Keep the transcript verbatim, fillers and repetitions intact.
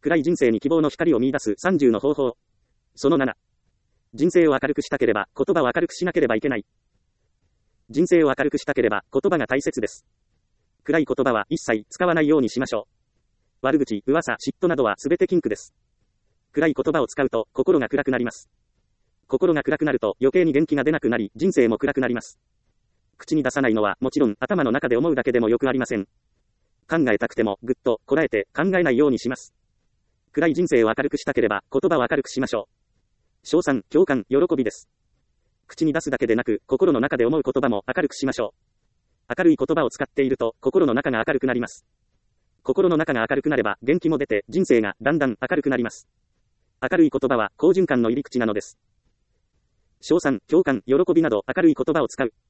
暗い人生に希望の光を見出すさんじゅうの方法。そのなな。人生を明るくしたければ、言葉を明るくしなければいけない。人生を明るくしたければ、言葉が大切です。暗い言葉は一切使わないようにしましょう。悪口、噂、嫉妬などはすべて禁句です。暗い言葉を使うと、心が暗くなります。心が暗くなると、余計に元気が出なくなり、人生も暗くなります。口に出さないのはもちろん、頭の中で思うだけでもよくありません。考えたくても、ぐっと、こらえて、考えないようにします。暗い人生を明るくしたければ、言葉を明るくしましょう。称賛、共感、喜びです。口に出すだけでなく、心の中で思う言葉も明るくしましょう。明るい言葉を使っていると、心の中が明るくなります。心の中が明るくなれば、元気も出て、人生がだんだん明るくなります。明るい言葉は、好循環の入り口なのです。称賛、共感、喜びなど、明るい言葉を使う。